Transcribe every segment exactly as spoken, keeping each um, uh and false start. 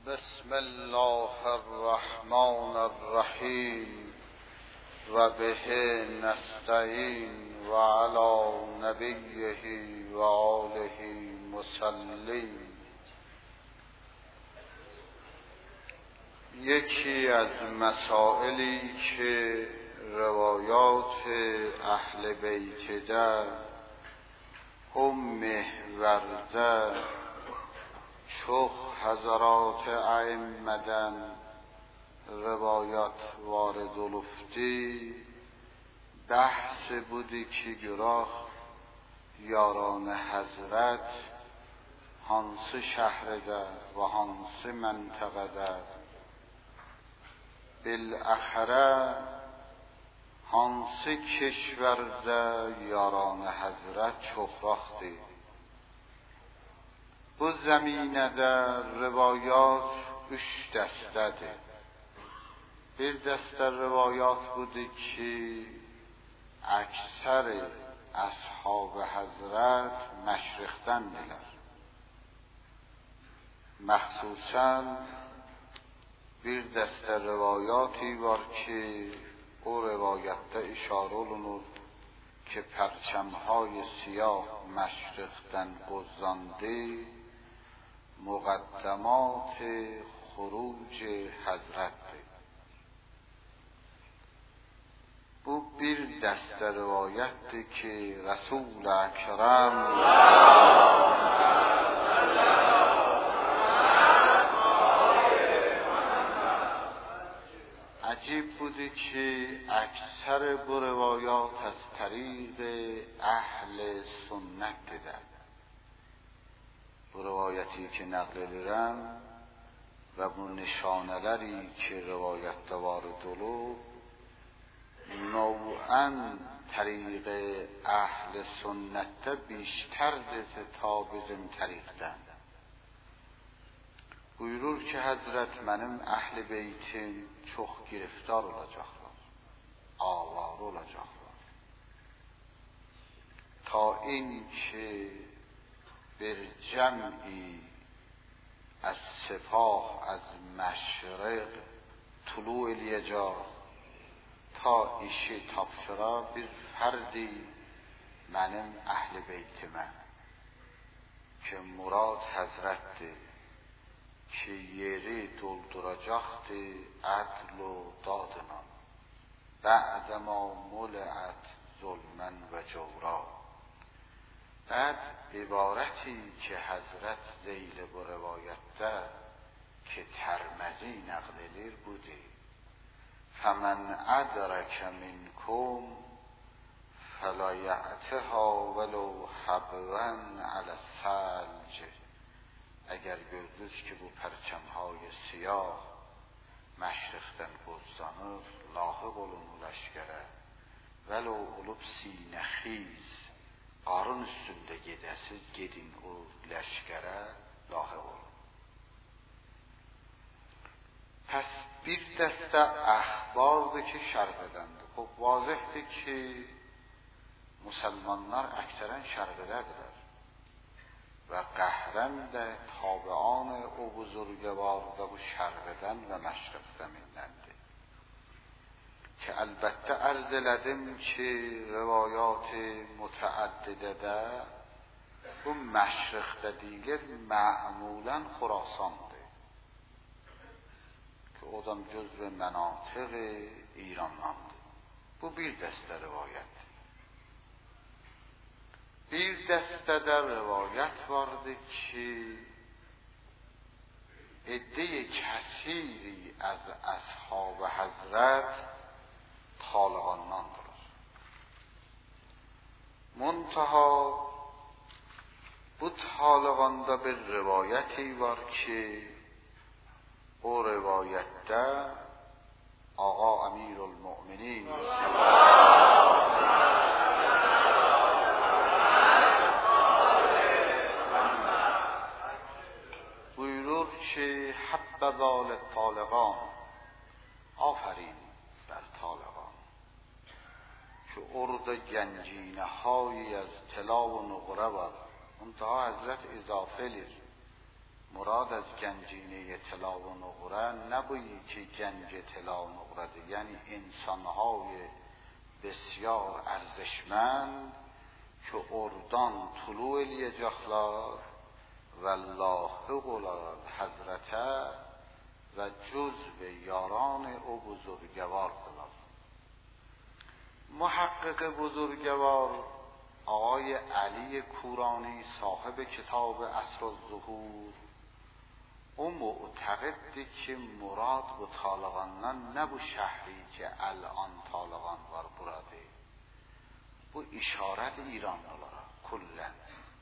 بسم الله الرحمن الرحیم و به نستعین و علی نبیه و آله مسلم. یکی از مسائلی که روایات اهل بیت در ام ورده چخ حضرات ائمدن روایات وارد لفتی بحث بودی که گراه یاران حضرت هانس شهر ده و هانس منطقه ده بالاخره هانس کشور ده یاران حضرت چخراختی bu زمینده روایات üç dəstədir. Bir dəstə روایات بودی که اکثر اصحاب حضرت مشرقدن دیler. مخصوصا bir dəstə روایاتی var ki o روایette اشاره olunur که پرچمهای سیاه مشرقدن قزانده مقدمات خروج حضرت bu bir دست روایتی که رسول اکرم عجیب بودی که اکثر بو روایات از طریق اهل سنت دیدن. bu روایتی که نقل ediyorum و bu نشانه‌لری که روایت وارد olub نوعاً طریق اهل سنت بیشترdir ta bizim طریقdən. buyurur ki Həzrət mənim əhl-i beytim çox giriftar olacaqlar, avar olacaqlar. ta in ki bir جمعی از سپاه از مشرق طلوع الیجا تا işi tapşıra bir fərdi mənim əhl-i beytimə ki murad həzrətdir ki yeri dolduracaqdır ədl و dadına بعدما ملعت ظلمن و جورا. بعد عبارتی که حضرت ذیل bu روایتdə که ترمذی نقل edir بودی فمن ادرک منکم فلا یعتها ولو حبوا علی الثلج. اگر gördünüz ki bu پرچمهای سیاه مشرقdən qozlanır لاحق olun o لشکرə ولو olub sinəxiz qarın üstündə gedəsiz gedin o لشکرə لاحق olun. پس bir dəstə əxbardır ki şərqədəndir. خب واضحdir ki مسلمانlar əksərən şərqədədirlər və qəhrən də tabian o buzurgvar da bu şərqdən və məşriq zəminləndir. که البته عرض elədim ki روایات متعدده bu مشرقdə deyilir معمولا خراسانdır ki odan cüzv مناطق İrandandır. bu bir dəstə rivayət. bir dəstə də rivayət vardı ki عده کثیری از اصحاب حضرت طالقاندırlar. منتها bu طالقanda bir rivayeti var ki o rivayette Ağa Emirülmüminin buyurur ki حبذا للطالقان آفرین بر طالقان که orada گنجینه هایی از طلا و نقره var. منتها حضرت اضافه لیر مراد از گنجینه طلا و نقره نبویی که گنج طلا و نقره، یعنی انسانهای بسیار ارزشمند که اردان طلوع الیجاخلار و لاحق الحضرته و جزو یاران او بزرگوار قلال. محقق بزرگوار آقای علی کورانی صاحب کتاب عصر الظهور او معتقده که مراد با طالقانان نبو شهری که الان طالقان وار براده، bu işaret İranlılara kullen.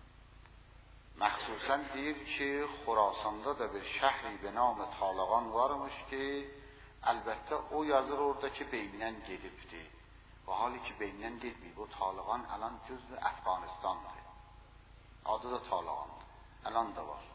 مخصوصا دیر که خراسان'da da bir şehri به نام طالقان varmış ki البته o yazır orada ki beyninden gelipti. و حالی که beyninden gelmiyor. Bu طالقان الان cüz'ü Afganistan'dı. Adı da طالقان'dı. الان da var.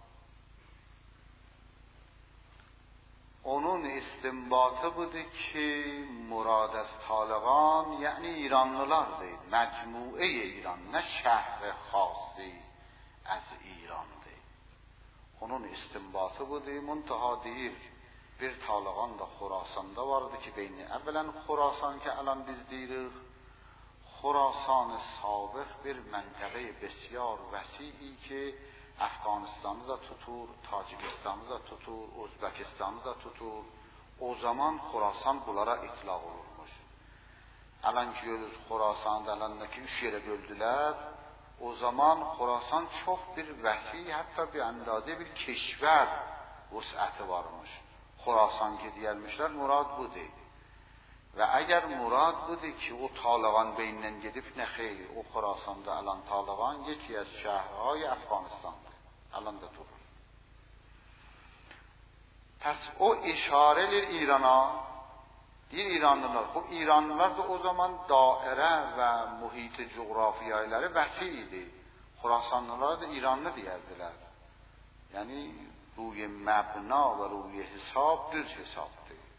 Onun istinbatı budur ki murad az طالقان یعنی ایرانlılardı. مجموعه ایران، نه شهر خاصی از ایرانdı. Onun istinbatı budur. Muntaha deyir bir طالقان da Xorasan'da vardı ki beyni. Evvelen Xorasan ki alan biz deyirik. Xorasan sabiq bir məntəqə بسیار vəsi'i ki Afganistan'ı da tutur, Tacikistan'ı da tutur, Özbekistan'ı da tutur. O zaman Xorasan bunlara itlaq olurmuş. Alan ki görürüz Xorasan'da alandaki üç yere böldüler. O zaman Xorasan çok bir vəsi, hatta bir andaze bir keşver vus'ati varmış. Xorasan ki diyelmişler murad budur. Ve eğer murad budur ki o طالقان beyninden gidip ne xeyr, o Xorasan'da alan طالقان yeki az şehirهای Afganistan'dır. Alan da durur. Pes o işareler İran'a, bir İranlılar, bu İranlılar da o zaman daire ve muhit coğrafiyayları vəsiydi. Xorasanlılara da İranlı diyerdiler. Yani ruy mebna ve ruy hesab düz hesaptı.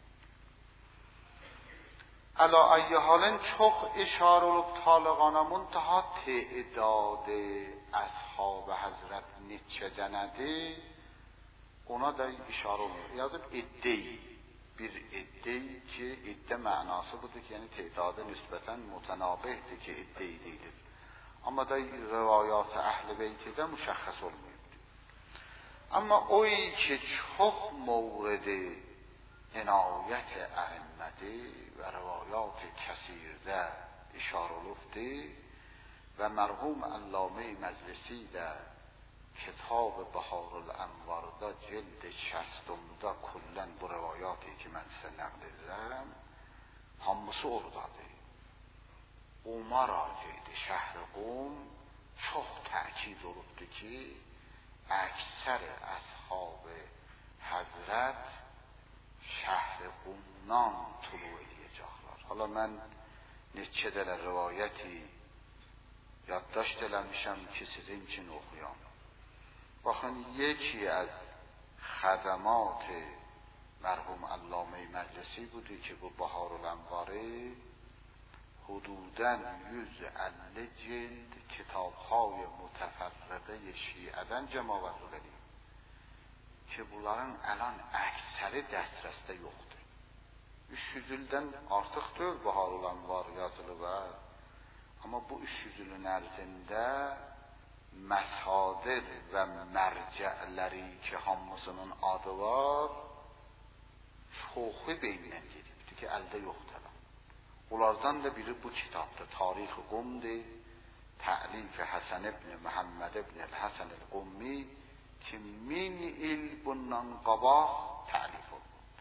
Ala ayyi halin çok işare olup طالقان'a muntaha تعداد ashab Hazret neçədənədir ona da işare olur. Yazıp iddeyi bir iddeyi ki idde manası budur ki yani تعداد nisbeten mutenabihdir ki iddeyi değildir. Ama da rivayat ehl-i beyti'de müşəxxəs olmuyor. Ama o ki çok movredi عنایت ائمه و روایات کثیرده اشاره لفته و مرحوم علامه مجلسی در کتاب بهار الانوار دا جلد شصتم دا کلن bu روایاتی که من size نقل ederim hamısı oradadır. Umar acıydı şehri Qum çok təkid olubdu ki əksər ashab Hazret şəhər Qumdan tulu eləyəcəklər. Hala mən neçə dələ rivayəti yaddaşt eləmişəm ki sizin için oxuyam. Baxın yeki az xədəmat مرحوم علامه مجلسی بوده که با بهار الانواره حدوداً yüz elli جلد کتاب‌های متفرقه شیعه‌dən cəmaət edildi. Ki bunların alan əksəri dəstrəsdə yoxdur. üç yüz ildən artıqdır Bahar Anvar yazılı var. Amma bu üç yüz ilin ərzində məsadir və mərcələri ki hamısının adı var çoxu beynindən gedibdir ki əldə yoxdur. Onlardan da biri bu kitabdır. Tarix-i Qumdir. Tə'lif Həsən ibn Muhammed ibn Həsən el-Qummi ki min il bundan qabaq təlif olundu.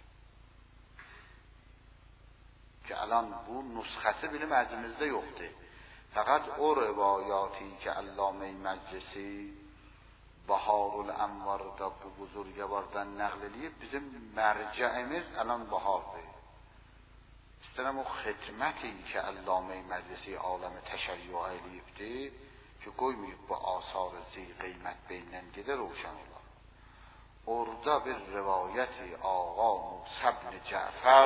Ki alan bu nüsxəsi bilim əzimizdə yoxdur. Fəqət o rivayatı ki Allame Məclisi Baharul Anvar'da bu buzurgəvardan nəql edib bizim mərcəimiz alan Bahardır. İstənəm o xidməti ki Allame Məclisi aləmi təşəyyü edibdir ki qoymayıb bu asar zi qiymət beynən gedə roşan olar. Orada bir rivayəti Ağa Musa ibn Cəfər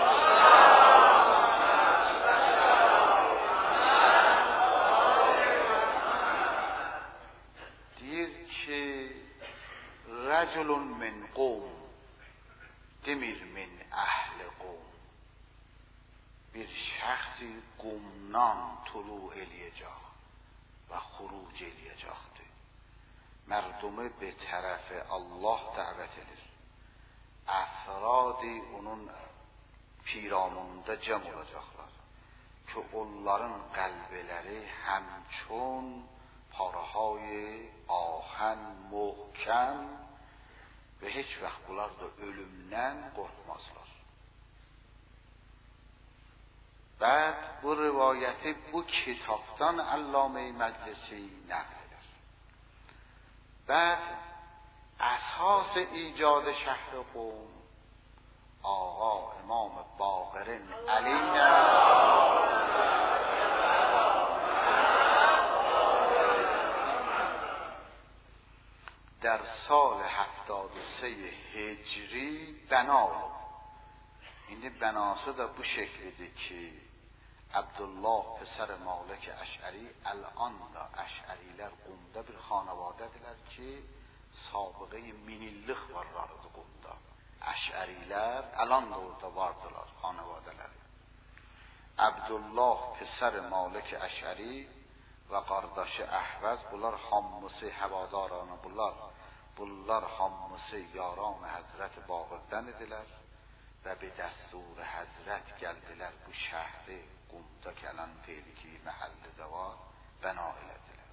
deyir ki رجل من قوم demir min اهل قوم. bir şəxsi qumdan tulu eləyəcək və xuruc eləyəcəkdir. Mərdumu bir tərəfi Allah dəvət edir. Əfradi onun piramında cəm olacaqlar ki onların qəlbləri həmçun parهای آهن محکم və heç vaxt bunlar da ölümdən qorxmazlar. بعد bu rivayeti bu kitaptan Allame Meclisi نقل eder. بعد اساس ایجاد شهر قم آقا امام باقر علی در سال هفتاد و سه هجری بنا. این بناسه da bu şekildir ki Abdullah psar Malik Əşəri الان da Əşərilər Qumda bir xanavadədirlər ki sabiqə min illik varlardı Qumda. Əşərilər الان da orada vardılar xanavadələri. Abdullah psar Malik Əşəri və qardaşı Əhvəz bunlar hamısı həvadarana bunlar. Bunlar hamısı yaran Həzrət Baqirdən idilər və bir dəstur Həzrət gəldilər bu şəhri Qumda gələn feyli məhəllidə var bəna elədilər.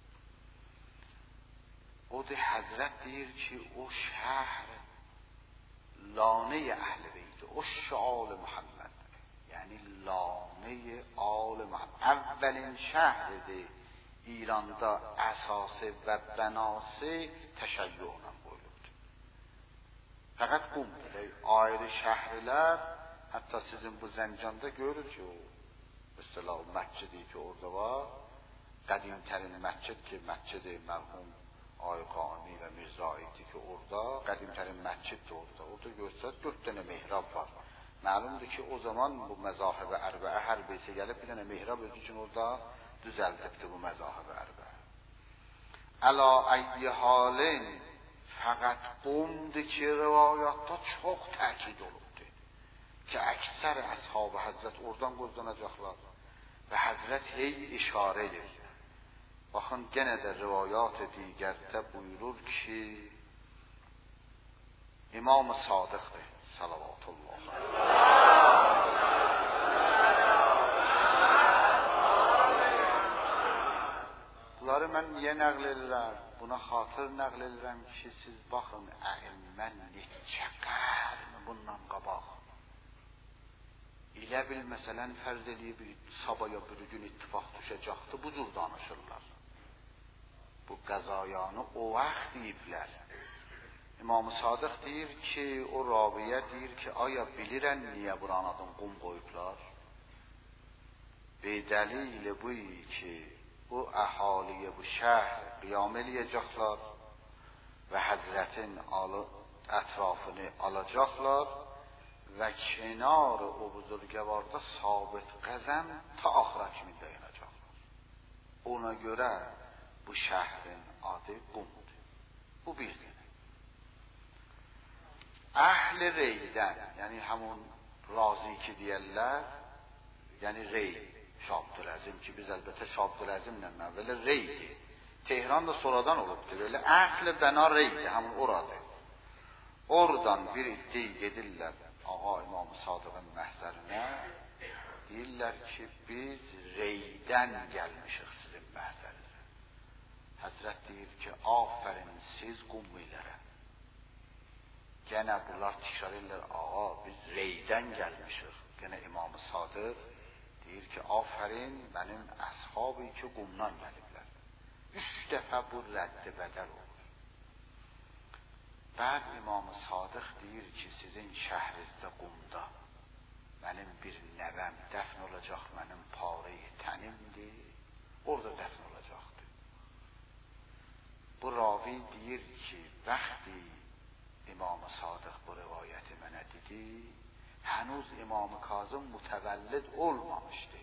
O da Həzrət deyir ki o şəhər lanə-i əhl-i beyt, o şəal Muhammed, yəni lanə-i al Muhammed. Əvvəlin şəhridir İranda əsası və bənası təşəyyülə qoyulubdur. Fəqət Qumdur. Ayrı şəhərlər, hətta sizin bu Zəncanda görür ki o mesela məscidi ki orada var, qədimtərin məscid ki məscidi mərhum Ay Qami və Mirzayidi ki orada, qədimtərin məscid də orada. Orada görsəz dörd dənə mehrab var. Məlumdur ki o zaman bu məzahib-i ərbəə hər birisi gəlib bir dənə mehrab özü üçün orada düzəldibdir bu məzahib-i ərbəə. Əla əyyi halin fəqət Qumdur ki rivayatda çox təkid olubdur ki əksər əshab-ı Həzrət oradan qozlanacaqlar və Həzrət hey işarə edir. Baxın genə də rivayat digərdə buyurur ki İmam-ı Sadiqdir salavatullah. Bunları mən niyə nəql edirəm? Buna xatır nəql edirəm ki siz baxın ə'immən neçə qərn bundan qabaq elə bil məsələn fərz eləyib sabaya bir gün ittifaq düşəcəkdir bu cür danışırlar. Bu qəzayanı o vaxt deyiblər. İmam-ı Sadiq deyir ki o raviyə deyir ki aya bilirən niyə buranın adını Qum qoyublar? Bedəlil bu ki bu əhaliyə bu şəhər qiyam eləyəcəklər və Həzrətin alı, ətrafını alacaqlar və kenar o buzurgəvarda sabit qəzəm ta axıra kimi dayanacaqlar. Ona görə bu şəhrin adı Qumdur. Bu bir dənə. Əhl-i Reydən, yəni həmun razi ki deyərlər, yəni Rey, Şabdüləzim ki biz əlbəttə Şabdüləzimlə əvvələ Reydir. Tehran da sonradan olubdur. Belə əhl-i bəna Reydir, həmun oradır. Oradan bir iddi gedirlər Ağa İmam-ı Sadiqin məhzərinə, deyirlər ki biz Reydən gəlmişik sizin məhzərinə. Həzrət deyir ki afərin siz Qummilərə. Gənə bunlar təkrar edirlər ağa biz Reydən gəlmişik. Gənə İmam-ı Sadiq deyir ki afərin mənim əshabı ki Qumdan gəliblər. Üç dəfə bu rəddi bədəl olur. Bəd İmam-ı Sadiq deyir ki sizin şəhrinizdə Qumda mənim bir nəvəm dəfn olacaq, mənim pare-i tənimdir, orada dəfn olacaqdır. Bu ravi deyir ki vəxti İmam-ı Sadiq bu rivayəti mənə dedi, hənuz İmam-ı Kazım mütəvəllid olmamışdı.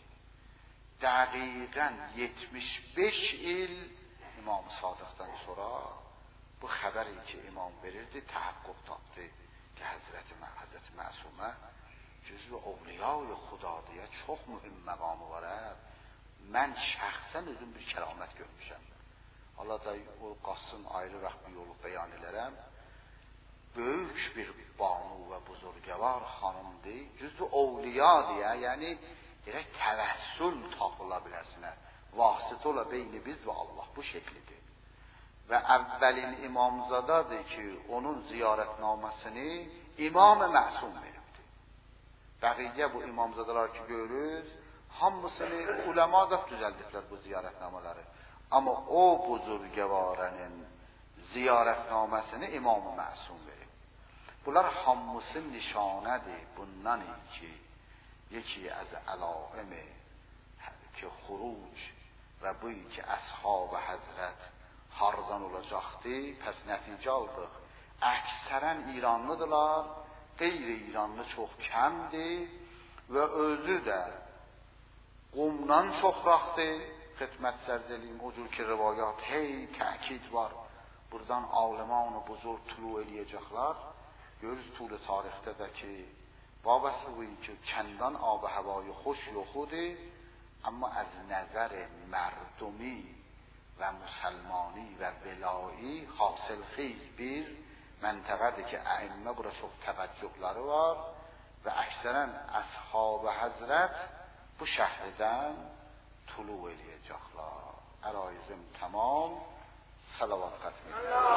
Dəqiqən yetmiş beş il İmam-ı Sadiqdən sonra bu xəbəri ki imam verirdi تحقق tapdı ki Həzrət Həzrət Məsumə cüzv evliyای xudadiyə çox mühüm məqamı var. Mən şəxsən özüm bir kəramət görmüşəm. Allah da o qasın ayrı vaxt bir yolu bəyan edərəm. Böyük bir banu və buzurgəvar xanımdır. Cüzv evliya deyə, yəni dirək təvəssül tapıla biləsinə, vasitə ola beyni biz və Allah bu şəklidir. Və əvvəlin imamzadadır ki, onun ziyarətnaməsini İmam Məsum veribdi. Bəqiyyə bu imamzadalar ki görürüz, hamısını uləma da düzəldiblər bu ziyarətnamaları. Amma o buzurgəvarənin ziyarətnaməsini İmam Məsum verib. Bunlar hamısı nişanədir bundan ki, yeki az əlaim ki xuruc və bu ki əshab Həzrət hardan olacaqdı, pəs nəticə aldıq. Əksərən İranlıdırlar, qeyri-İranlı çox kəmdir və özü də Qumdan çoxraqdır. Xidmət sərz eləyim, o cür ki rivayat hey təkid var. Buradan aləman-ı buzurg tulu eləyəcəklər. Görürüz طول tarixdə də ki babası bu ki kəndən ab-ı havayı xoş yoxudur, amma az nəzər mərdumi və müsəlmani və velai حاصل خیز bir məntəqədir ki əimmə bura çox təvəccühləri var və əksərən əshab Həzrət bu şəhridən tulu eləyəcəklər. Əraizim tamam. Salavat xətmi.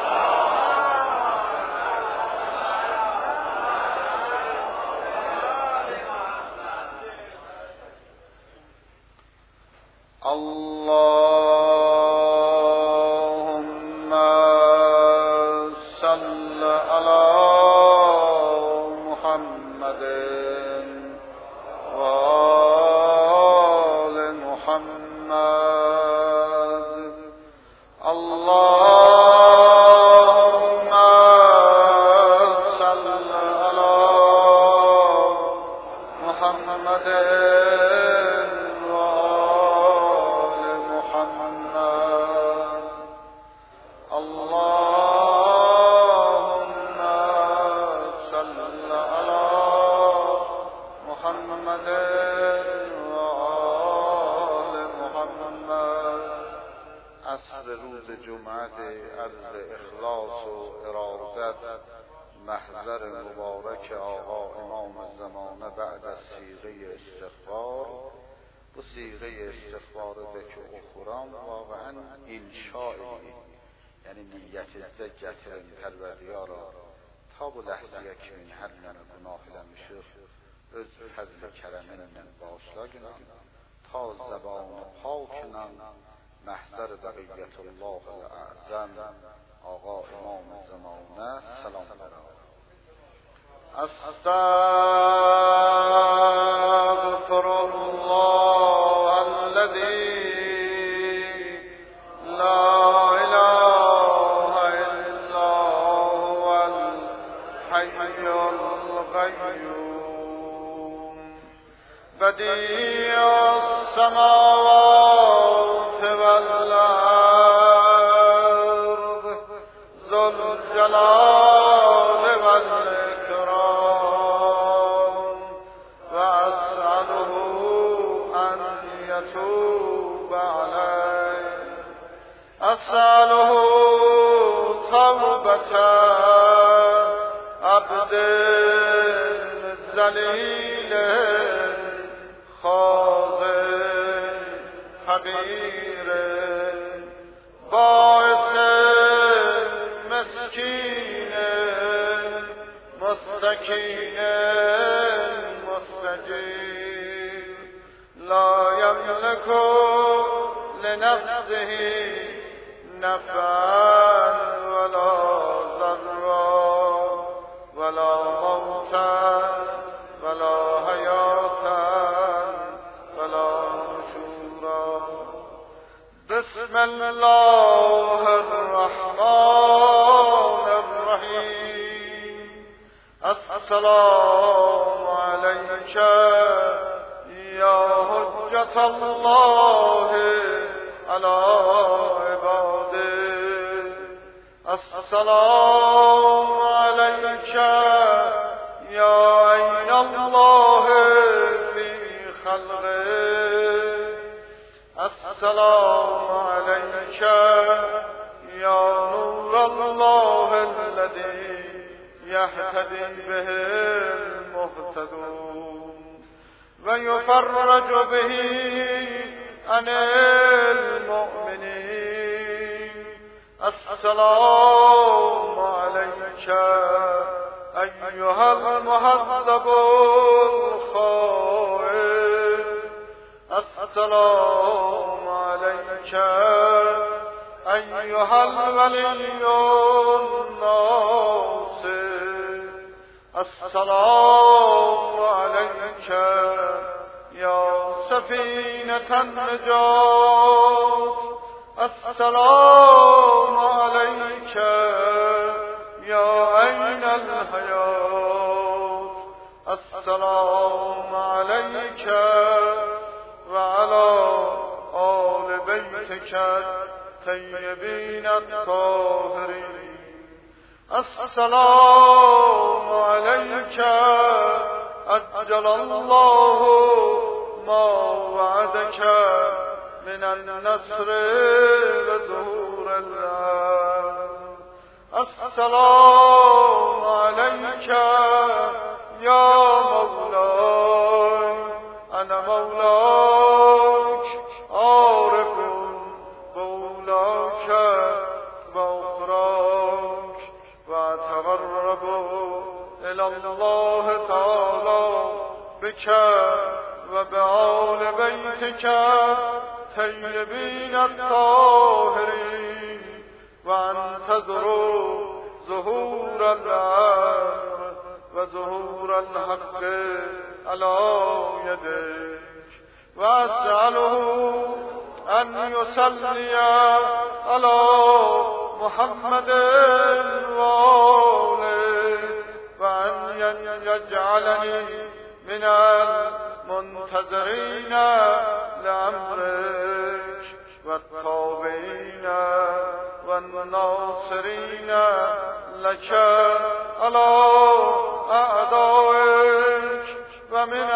Allahümme salli ala Muhammedin ve ali Muhammed. Allahümme salli ala Muhammedin محضر مبارک آقا امام زمانه بعد از صیغه استغفار. bu صیغه استغفارده که اخوران واقعا انشایی، یعنی نیتizdə gətirin Pərverdiyara ta bu ləhziyə kimi hər nənə günah eləmişik, öz fəzl kərəminlə bağışla günah, ta zəbanı pakla محضر بقیت الله الاعظم آقا امام زمانه سلام برا. استغفر الله الذي لا اله الا هو الحي القيوم بديع السماوات والارض ذو الجلال والإكرام وأسأله أن يتوب علي، أسأله توبة عبد ذليل خاضع حقير باعث مسكين مستكين مستجير لا يملك لنفسه نفعا ولا ضرا ولا موتا ولا حياتا ولا نشورا. بسم الله الرحمن الرحيم. السلام عليك يا حجة الله على عباده. السلام عليك يا عين الله في خلقه السلام عليك يا نور الله الذي يهتدي به المهتدون ويفرج به عن المؤمنين السلام عليك أيها المهذب الخائف السلام عليك أيها الولي الناصر السلام عليك يا سفينة النجاة السلام عليك يا عين الحياة السلام عليك وعلى آل بيتك الطيبين الطاهرين السلام عليك أجل الله ما وعدك من النصر وظهور الأمر السلام عليك يا مولاي أنا مولاك عارف مولاك وأخراك وأتقرب إلى الله تعالى بك وبآل بيتك الطيبين الطاهرين وانتظر ظهور الأمر وظهور الحق على يديك وأسأله أن يصلي على محمد وآله وأن يجعلني من المنتظرين لأمرك والتابعين والناصرين لك على أعدائك ومن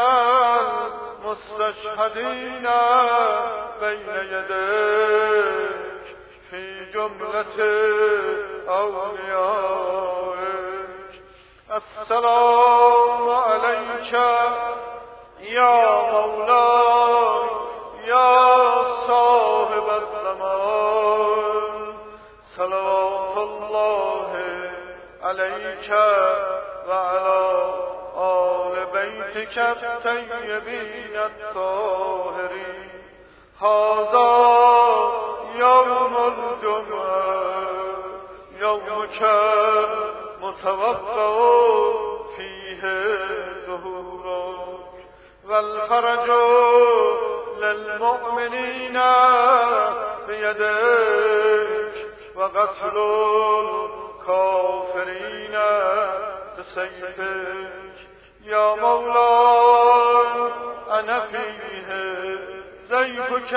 المستشهدين بين يديك في جملة أوليائك السلام عليك يا مولاي يا صاحب الزمان صلوات الله عليك وعلى آل بيتك الطيبين الطاهرين هذا يوم الجمعة يومك متوقع فيه ظهورك والفرج للمؤمنين بيديك وقتل الكافرين بسيفك يا مولاي أنا فيه زيفك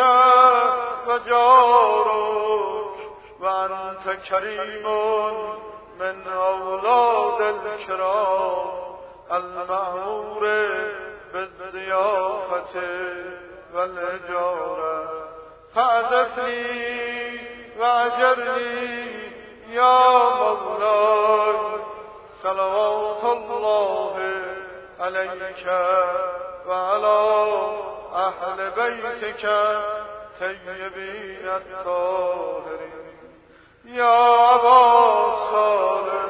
وجارك وأنت كريم من أولاد الكرام المأمور بالضيافة والإجارة فأدفني وأجرني يا مولاي صلوات الله عليك وعلى أهل بيتك الطيبين الطاهرين يا أبا صالح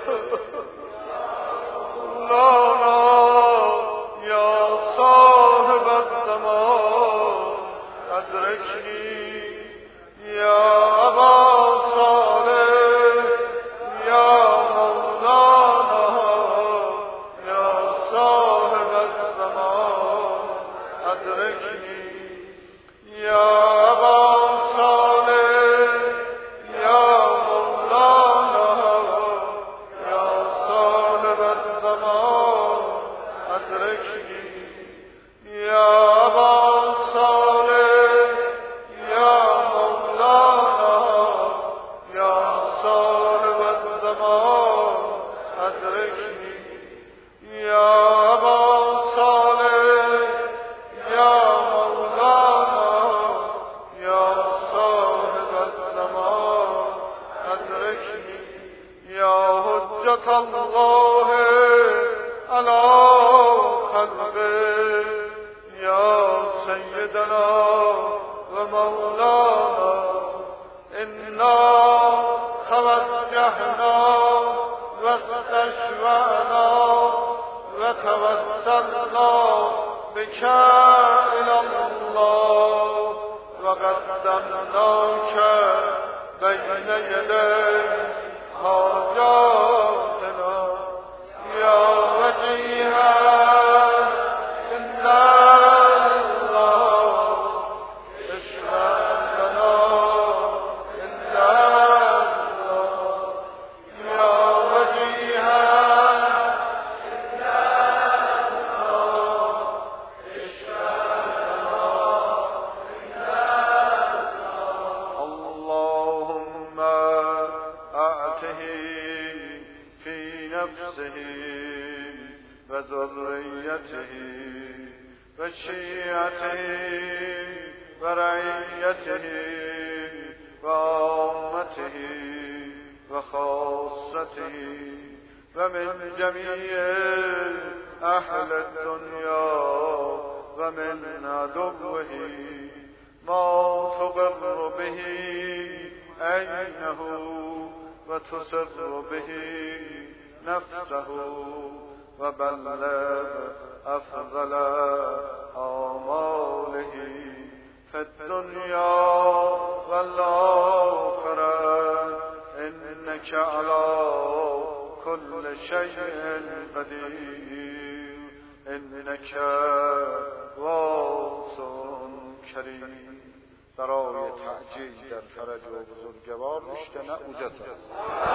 لا لا يا صاحب الزمان أدركني يا أبا صالح يا مولانا يا صاحب الزمان أدركني يا أبا صالح يا مولانا يا الله على خلقه یا سیدنا و مولانا انا توجهنا و استشفعنا و توسلنا بك الى الله و قدمناک بین یدی حاجاتنا یا وجیها ان الله اشفع لنا ان الله یا وجیها ان الله اشفع لنا ان اللهم اعته في نفسه و ذریته و شیعته و رعیته و عامته و خاصته و من جمیع اهل الدنیا و من عدوه ما تقر به عینه و تسر به نفسه و بلغ افضل آماله فی الدنیا والآخرة انک علی كل شیء قدیر انک واسع کریم. برای تعجیل در فرج و بزرگوار مشتنع و جسد